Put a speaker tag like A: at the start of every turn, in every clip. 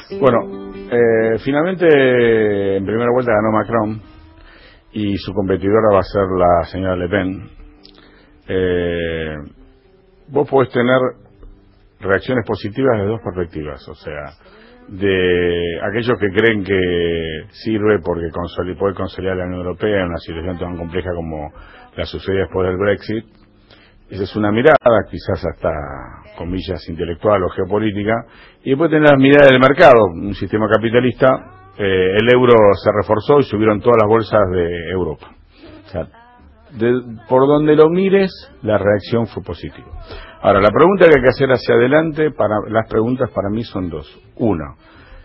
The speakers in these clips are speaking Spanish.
A: Bueno, finalmente en primera vuelta ganó Macron y su competidora va a ser la señora Le Pen. Vos podés tener reacciones positivas de dos perspectivas, o sea, de aquellos que creen que sirve porque puede consolidar la Unión Europea en una situación tan compleja como la sucedida después del Brexit. Esa es una mirada, quizás hasta comillas intelectual o geopolítica, y después tener la mirada del mercado, un sistema capitalista. El euro se reforzó y subieron todas las bolsas de Europa. O sea, por donde lo mires, la reacción fue positiva. Ahora, la pregunta que hay que hacer hacia adelante, las preguntas para mí son dos. Una,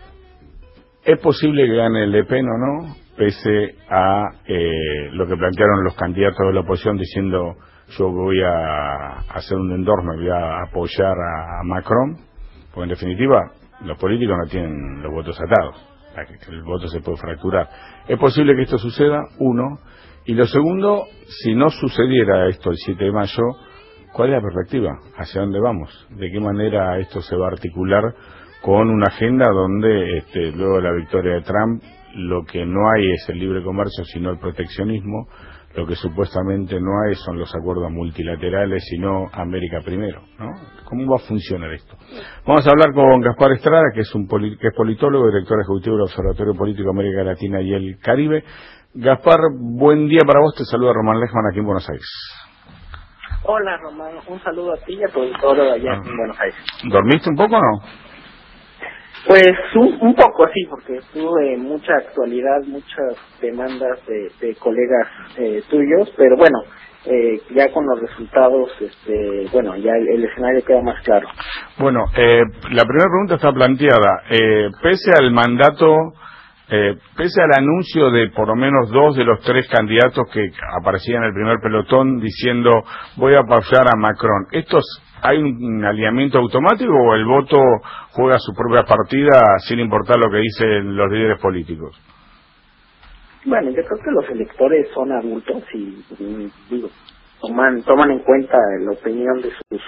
A: ¿es posible que gane Le Pen o no, pese a lo que plantearon los candidatos de la oposición diciendo yo voy a hacer un endorsement, voy a apoyar a Macron? Porque en definitiva, los políticos no tienen los votos atados, el voto se puede fracturar. ¿Es posible que esto suceda? Uno. Y lo segundo, si no sucediera esto el 7 de mayo, ¿cuál es la perspectiva? ¿Hacia dónde vamos? ¿De qué manera esto se va a articular con una agenda donde luego de la victoria de Trump lo que no hay es el libre comercio sino el proteccionismo, lo que supuestamente no hay son los acuerdos multilaterales sino América primero, ¿no? ¿Cómo va a funcionar esto? Vamos a hablar con Gaspar Estrada, que es que es politólogo, director ejecutivo del Observatorio Político América Latina y el Caribe. Gaspar, buen día para vos, te saluda Román Lechman aquí en Buenos Aires.
B: Hola Román, un saludo a ti y a tu auditorio allá en Buenos Aires.
A: ¿Dormiste un poco o no?
B: Pues un poco sí, porque tuve mucha actualidad, muchas demandas de colegas tuyos, pero bueno, ya con los resultados, bueno, ya el escenario queda más claro.
A: Bueno, la primera pregunta está planteada. Pese al mandato, pese al anuncio de por lo menos dos de los tres candidatos que aparecían en el primer pelotón diciendo voy a apoyar a Macron, ¿hay un alineamiento automático o el voto juega su propia partida sin importar lo que dicen los líderes políticos?
B: Bueno, yo creo que los electores son adultos y digo, toman en cuenta la opinión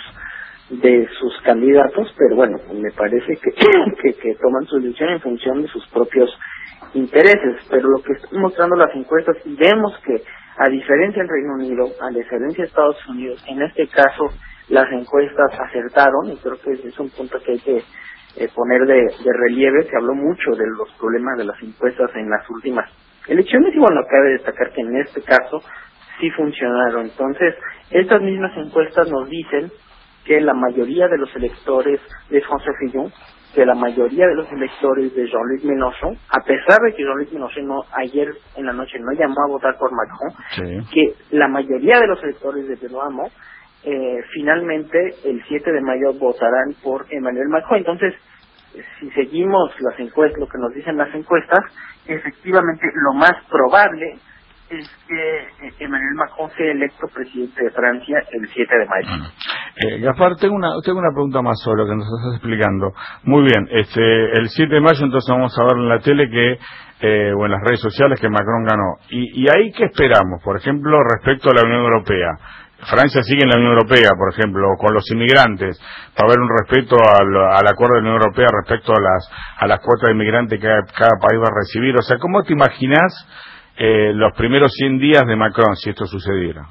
B: de sus candidatos, pero bueno, me parece que toman su decisión en función de sus propios intereses. Pero lo que están mostrando las encuestas, y vemos que a diferencia del Reino Unido, a diferencia de Estados Unidos, en este caso las encuestas acertaron, y creo que ese es un punto que hay que poner de relieve. Se habló mucho de los problemas de las encuestas en las últimas elecciones, y bueno, cabe destacar que en este caso sí funcionaron. Entonces, estas mismas encuestas nos dicen que la mayoría de los electores de François Fillon, que la mayoría de los electores de Jean-Luc Mélenchon, a pesar de que Jean-Luc Mélenchon ayer en la noche no llamó a votar por Macron, sí, que la mayoría de los electores de Benoît Hamon finalmente el 7 de mayo votarán por Emmanuel Macron. Entonces, si seguimos las encuestas, lo que nos dicen las encuestas, efectivamente lo más probable es que Emmanuel Macron sea electo presidente de Francia el 7 de mayo.
A: Gaspar, tengo una pregunta más sobre lo que nos estás explicando. Muy bien, el 7 de mayo entonces vamos a ver en la tele o en las redes sociales que Macron ganó. ¿Y ahí qué esperamos? Por ejemplo, respecto a la Unión Europea. Francia sigue en la Unión Europea, por ejemplo, con los inmigrantes. Va a haber un respeto al acuerdo de la Unión Europea respecto a las cuotas de inmigrantes que cada país va a recibir. O sea, ¿cómo te imaginás los primeros 100 días de Macron si esto sucediera?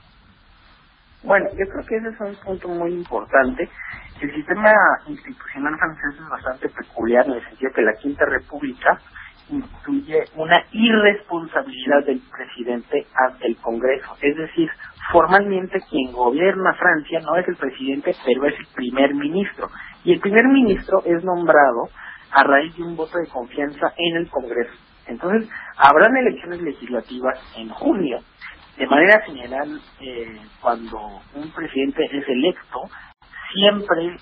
B: Bueno, yo creo que ese es un punto muy importante. El sistema institucional francés es bastante peculiar en el sentido que la Quinta República incluye una irresponsabilidad del presidente ante el Congreso. Es decir, formalmente quien gobierna Francia no es el presidente, pero es el primer ministro. Y el primer ministro es nombrado a raíz de un voto de confianza en el Congreso. Entonces, habrán elecciones legislativas en junio. De manera general, cuando un presidente es electo, siempre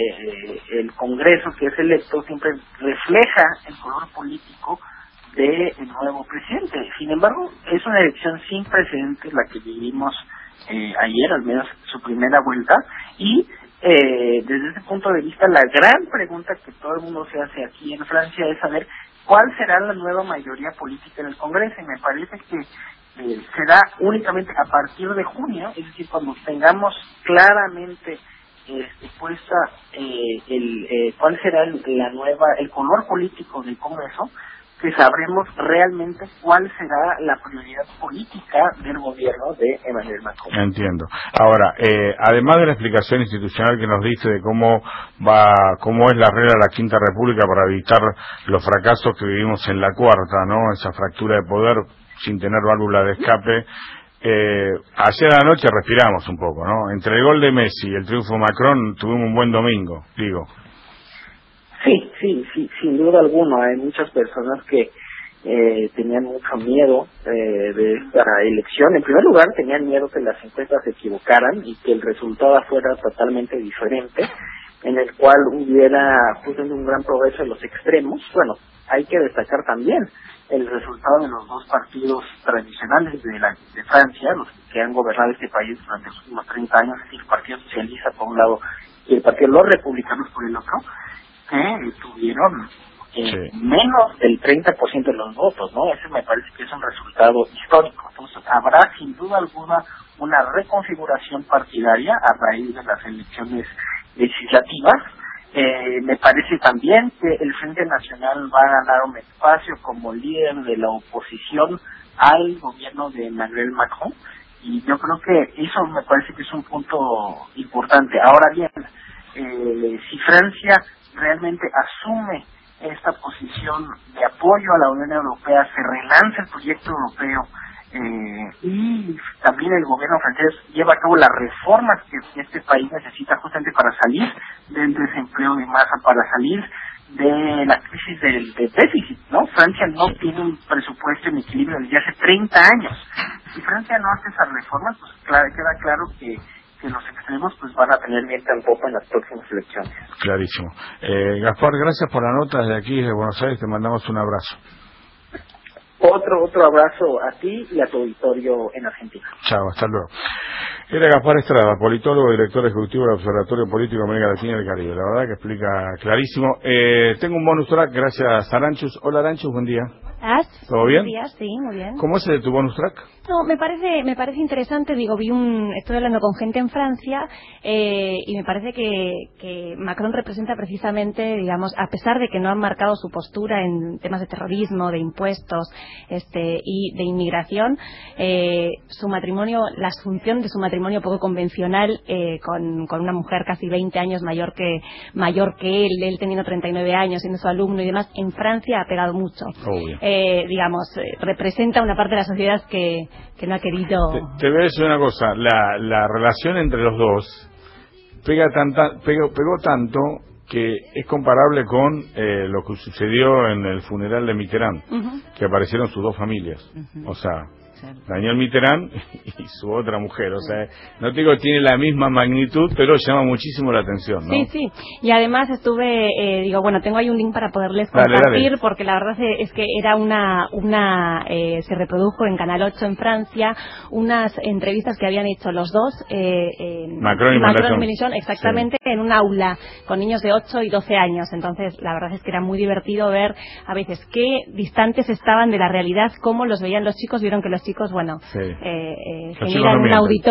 B: el Congreso que es electo siempre refleja el color político del nuevo presidente. Sin embargo, es una elección sin precedentes la que vivimos ayer, al menos su primera vuelta, y desde ese punto de vista la gran pregunta que todo el mundo se hace aquí en Francia es saber cuál será la nueva mayoría política en el Congreso, y me parece que será únicamente a partir de junio, es decir, cuando tengamos claramente puesta cuál será el color político del Congreso, que sabremos realmente cuál será la prioridad política del gobierno de Emmanuel Macron.
A: Entiendo. Ahora, además de la explicación institucional que nos dice de cómo es la regla de la Quinta República para evitar los fracasos que vivimos en la Cuarta, ¿no? Esa fractura de poder sin tener válvula de escape. Ayer a la noche respiramos un poco, ¿no? Entre el gol de Messi y el triunfo de Macron tuvimos un buen domingo, digo.
B: Sí, sin duda alguna. Hay muchas personas que tenían mucho miedo de esta elección. En primer lugar, tenían miedo que las encuestas se equivocaran y que el resultado fuera totalmente diferente, en el cual hubiera un gran progreso de los extremos. Bueno, hay que destacar también el resultado de los dos partidos tradicionales de Francia, los que han gobernado este país durante los últimos 30 años, es decir, el Partido Socialista por un lado y el Partido de los Republicanos por el otro, que tuvieron menos del 30% de los votos, ¿no? Ese me parece que es un resultado histórico. Entonces, habrá sin duda alguna una reconfiguración partidaria a raíz de las elecciones legislativas. Me parece también que el Frente Nacional va a ganar un espacio como líder de la oposición al gobierno de Emmanuel Macron, y yo creo que eso me parece que es un punto importante. Ahora bien, si Francia realmente asume esta posición de apoyo a la Unión Europea, se relanza el proyecto europeo, y también el gobierno francés lleva a cabo las reformas que este país necesita justamente para salir del desempleo de masa, para salir de la crisis del déficit, ¿no? Francia no tiene un presupuesto en equilibrio desde hace 30 años. Si Francia no hace esas reformas, pues queda claro que los extremos pues van a tener viento en popa en las próximas elecciones.
A: Clarísimo. Gaspar, gracias por la nota desde aquí, desde Buenos Aires, te mandamos un abrazo.
B: Otro abrazo a ti y a tu auditorio en Argentina.
A: Chao, hasta luego. Era Gaspar Estrada, politólogo, director ejecutivo del Observatorio Político de América Latina y el Caribe. La verdad que explica clarísimo. Tengo un bonus track gracias a Aranchus. Hola Aranchus, buen día. ¿Todo bien?
C: Días, sí, muy bien.
A: ¿Cómo es el de tu bonus track?
C: No, me parece interesante, estoy hablando con gente en Francia, y me parece que Macron representa precisamente, digamos, a pesar de que no han marcado su postura en temas de terrorismo, de impuestos, y de inmigración, su matrimonio, la asunción de su matrimonio poco convencional, con una mujer casi 20 años mayor que él teniendo 39 años, siendo su alumno y demás, en Francia ha pegado mucho. Representa una parte de la sociedad que no ha querido.
A: Te voy a decir una cosa, la relación entre los dos pegó tanto que es comparable con lo que sucedió en el funeral de Mitterrand, que aparecieron sus dos familias, o sea, Daniel Mitterrand y su otra mujer, o sea, no te digo que tiene la misma magnitud, pero llama muchísimo la atención, ¿no?
C: Sí, y además tengo ahí un link para poderles compartir, dale. Porque la verdad es que era se reprodujo en Canal 8 en Francia, unas entrevistas que habían hecho los dos,
A: Macron y
C: Mélenchon, exactamente, sí, en un aula, con niños de 8 y 12 años, entonces la verdad es que era muy divertido ver a veces qué distantes estaban de la realidad, cómo los veían los chicos, vieron que los chicos,
A: generan
C: un auditorio